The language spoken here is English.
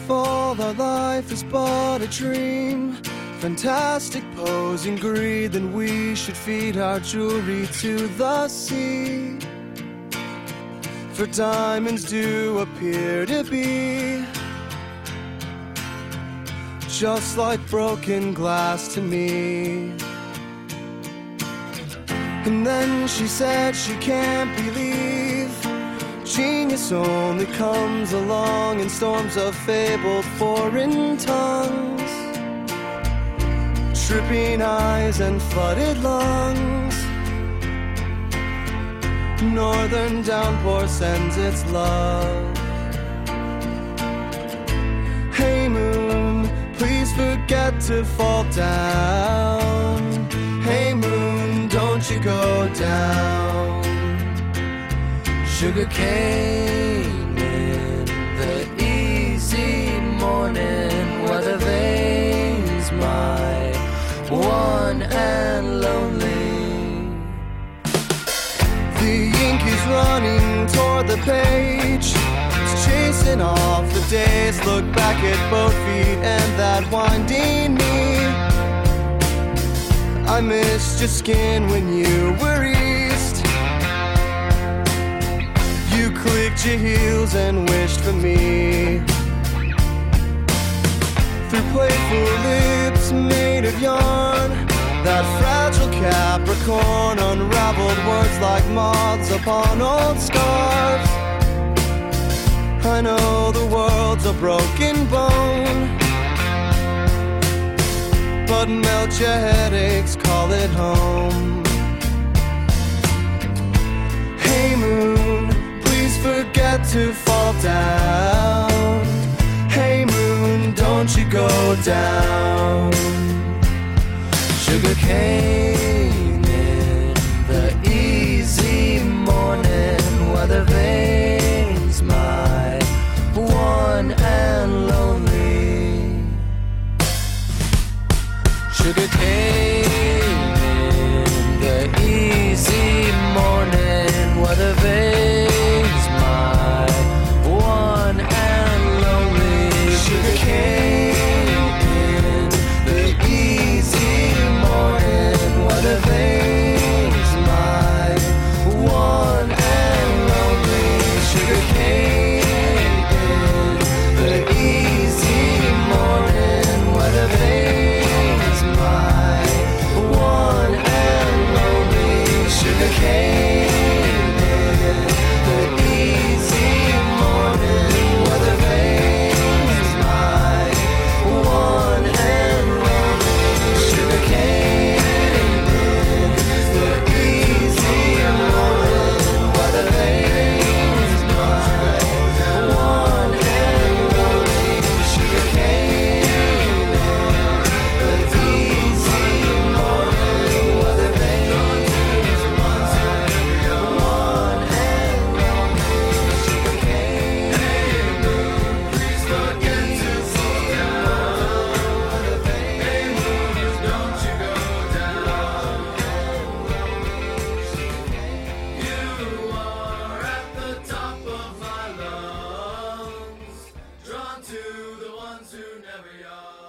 fall, our life is but a dream. Fantastic posing greed, then we should feed our jewelry to the sea. For diamonds do appear to be just like broken glass to me. And then she said she can't believe genius only comes along in storms of fabled foreign tongues, tripping eyes and flooded lungs. Northern downpour sends its love. Hey moon, please forget to fall down. Hey moon, don't you go down. Sugar cane in the easy morning, where the veins my one and lonely. The ink is running toward the page, it's chasing off the days. Look back at both feet and that winding knee. I missed your skin when you were east. You clicked your heels and wished for me. Through playful lips made of yarn, that fragile Capricorn unraveled words like moths upon old scarves. I know the world's a broken bone, but melt your headaches, call it home. Hey moon, please forget to fall down. Hey moon, don't you go down. Sugar cane in the easy morning, where the veins my one and lonely. Sugar cane in the easy morning, where the veins my one and lonely. Sugar cane in the easy morning, where the veins my one and lonely. Sugar cane in the easy morning, where the veins my one and lonely. Sugar cane in the easy morning, where the veins my one and lonely. Sugar cane in the easy morning, where the veins my one and lonely. Sugar cane in the easy morning, where the veins my one and lonely. Sugar cane in, please forget to fall down. Hey moon, don't you go down. You are at the top of our lungs, drawn to the ones who never yawn.